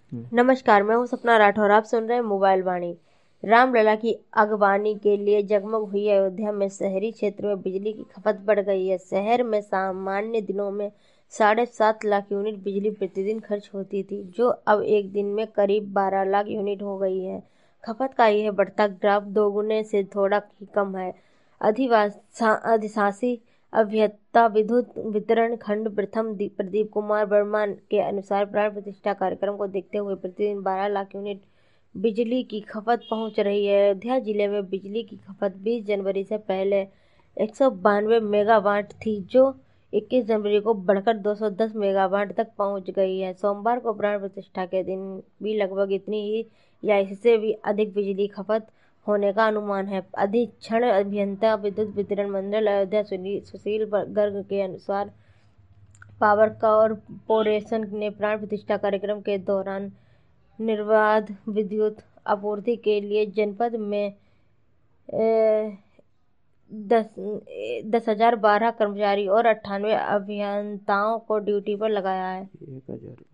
नमस्कार, मैं हूं सपना राठौर। आप सुन रहे हैं मोबाइल वाणी। रामलला की अगवानी के लिए जगमग हुई अयोध्या में शहरी क्षेत्र में बिजली की खपत बढ़ गई है। शहर में सामान्य दिनों में 7.5 लाख यूनिट बिजली प्रतिदिन खर्च होती थी, जो अब एक दिन में करीब 12 लाख यूनिट हो गई है। खपत का यह बढ़ता ग्राफ दोगुने से थोड़ा ही कम है। अधिशासी अभियंता विद्युत वितरण खंड प्रथम प्रदीप कुमार वर्मा के अनुसार प्राण प्रतिष्ठा कार्यक्रम को देखते हुए प्रतिदिन 12 लाख यूनिट बिजली की खपत पहुंच रही है। अयोध्या जिले में बिजली की खपत 20 जनवरी से पहले 192 मेगावाट थी, जो 21 जनवरी को बढ़कर 210 मेगावाट तक पहुंच गई है। सोमवार को प्राण प्रतिष्ठा के दिन भी लगभग इतनी ही या इससे भी अधिक बिजली खपत होने का अनुमान है। अधीक्षण अभियंता विद्युत वितरण मंडल अयोध्या सुशील गर्ग के अनुसार पावर कॉरपोरेशन ने प्राण प्रतिष्ठा कार्यक्रम के दौरान निर्बाध विद्युत आपूर्ति के लिए जनपद में 10,012 कर्मचारी और 98 अभियंताओं को ड्यूटी पर लगाया है।